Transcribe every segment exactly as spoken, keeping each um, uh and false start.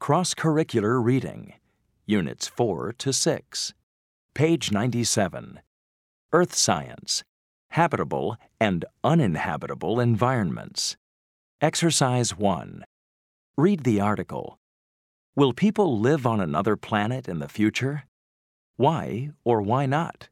Cross-Curricular Reading, Units four to six. Page ninety-seven. Earth Science, Habitable and Uninhabitable Environments. Exercise one. Read the article. Will people live on another planet in the future? Why or why not?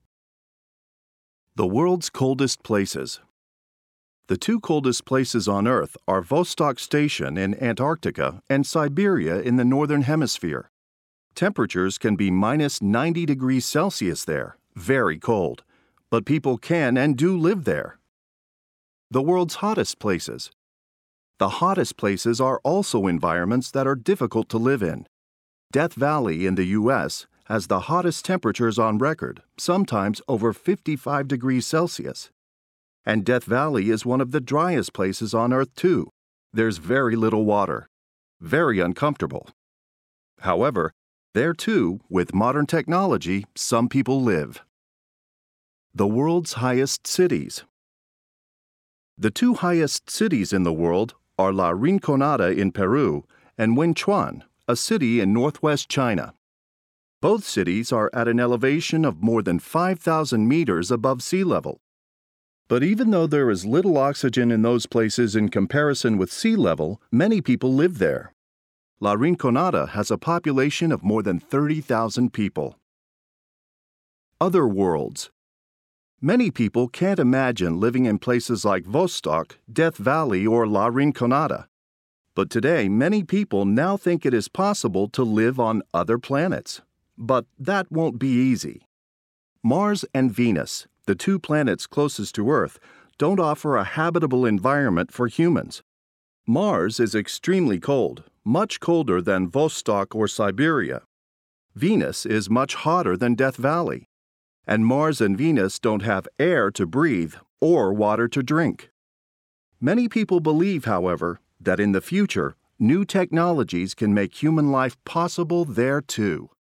The world's coldest places. The two coldest places on Earth are Vostok Station in Antarctica and Siberia in the Northern Hemisphere. Temperatures can be minus ninety degrees Celsius there, very cold, but people can and do live there. The world's hottest places. The hottest places are also environments that are difficult to live in. Death Valley in the U S has the hottest temperatures on record, sometimes over fifty-five degrees Celsius. And Death Valley is one of the driest places on Earth, too. There's very little water. Very uncomfortable. However, there too, with modern technology, some people live. The world's highest cities. The two highest cities in the world are La Rinconada in Peru and Wenchuan, a city in northwest China. Both cities are at an elevation of more than five thousand meters above sea level. But even though there is little oxygen in those places in comparison with sea level, many people live there. La Rinconada has a population of more than thirty thousand people. Other worlds. Many people can't imagine living in places like Vostok, Death Valley, or La Rinconada. But today, many people now think it is possible to live on other planets. But that won't be easy. Mars and Venus, the two planets closest to Earth, don't offer a habitable environment for humans. Mars is extremely cold, much colder than Vostok or Siberia. Venus is much hotter than Death Valley. And Mars and Venus don't have air to breathe or water to drink. Many people believe, however, that in the future, new technologies can make human life possible there too.